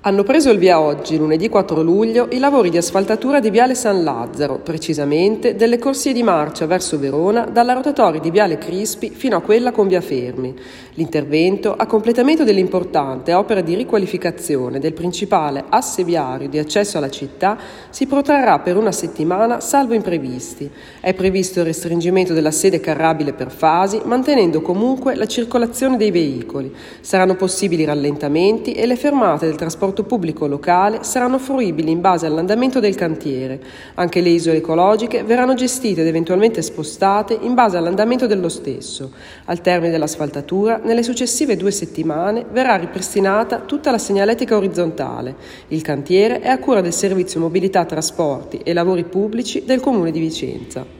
Hanno preso il via oggi, lunedì 4 luglio, i lavori di asfaltatura di Viale San Lazzaro, precisamente delle corsie di marcia verso Verona dalla rotatoria di Viale Crispi fino a quella con via Fermi. L'intervento, a completamento dell'importante opera di riqualificazione del principale asse viario di accesso alla città, si protrarrà per una settimana salvo imprevisti. È previsto il restringimento della sede carrabile per fasi, mantenendo comunque la circolazione dei veicoli. Saranno possibili rallentamenti e le fermate del trasporto pubblico locale saranno fruibili in base all'andamento del cantiere. Anche le isole ecologiche verranno gestite ed eventualmente spostate in base all'andamento dello stesso. Al termine dell'asfaltatura, nelle successive 2 settimane verrà ripristinata tutta la segnaletica orizzontale. Il cantiere è a cura del Servizio Mobilità Trasporti e Lavori Pubblici del Comune di Vicenza.